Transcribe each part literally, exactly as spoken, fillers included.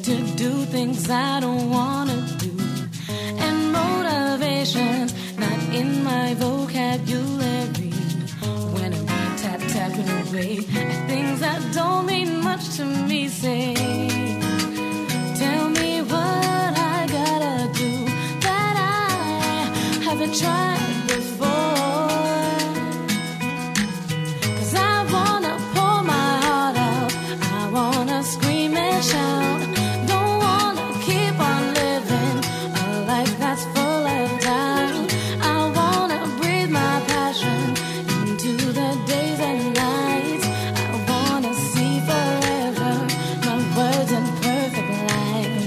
to do things I don't wanna do. And motivation's not in my vocabulary. When I'm tap tapping away at things that don't mean much to me, say, tell me what I gotta do that I haven't tried before. 'Cause I wanna pour my heart out, I wanna scream and shout. Don't wanna keep on living a life that's full of doubt. I wanna breathe my passion into the days and nights. I wanna see forever my words in perfect light.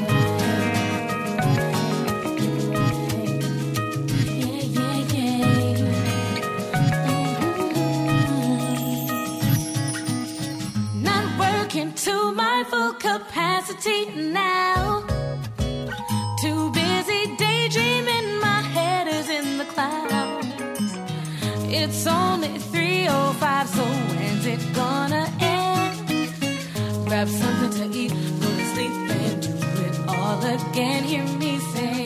Yeah, yeah, yeah. Mm-hmm. Not working to my full capacity now. Too busy daydreaming, my head is in the clouds. It's only three oh five, so when's it gonna end? Grab something to eat, go to sleep and do it all again. Hear me say,